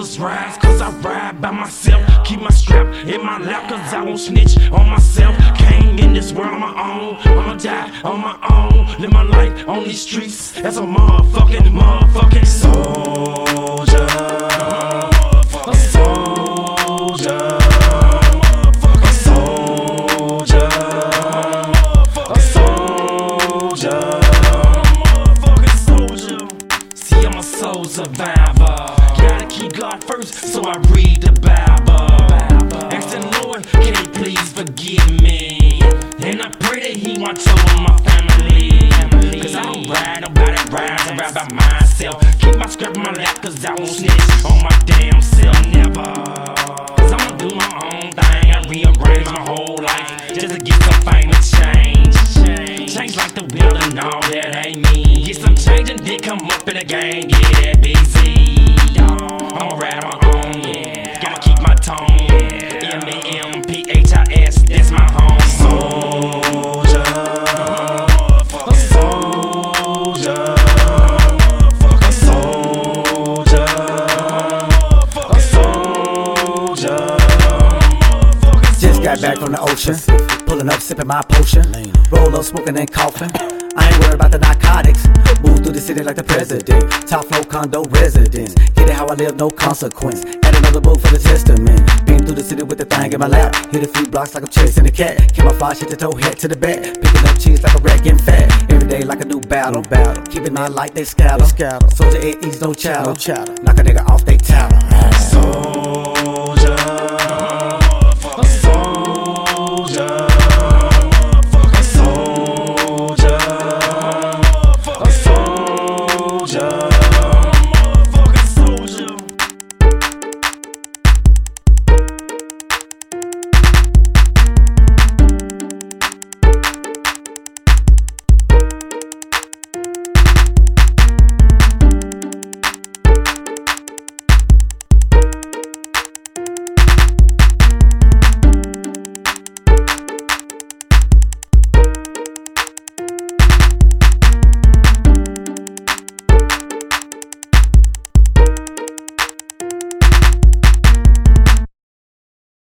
niggas rise, cause I ride by myself. Keep my strap in my lap, cause I won't snitch on myself. Came in this world on my own, I'ma die on my own. Live my life on these streets as a motherfucking soldier. A soldier. A soldier. A soldier. See, I'm a soul survivor. Gotta keep God first, so I read the Bible. Ask the Lord, can he please forgive me? And I pray that he watch over my family. Cause I don't ride, nobody rides, I ride by myself. Keep my script in my lap, cause I won't snitch on my damn self, never. Cause I'ma do my own thing, I rearrange my whole life just to get some fame and change. Change like the wheel and all that ain't me. Get some change and then come up in the game, yeah, busy. I'ma ride my own, yeah. Gotta keep my tone, yeah. M-E-M-P-H-I-S, that's my home. Soldier. A soldier. A soldier. A soldier. Just got back from the ocean, pulling up, sipping my potion. Roll up, smoking and coughing. I ain't worried about the narcotics. Move through the city like the president. Top floor condo residence. Get it how I live, no consequence. Add another book for the testament. Been through the city with the thing in my lap. Hit a few blocks like I'm chasing a cat. Camouflage, hit the toe, head to the back. Picking up cheese like a rat getting fat. Every day like a new battle. Keeping my light, they scatter. Soldier at ease, no chatter. Knock a nigga off, they tattle.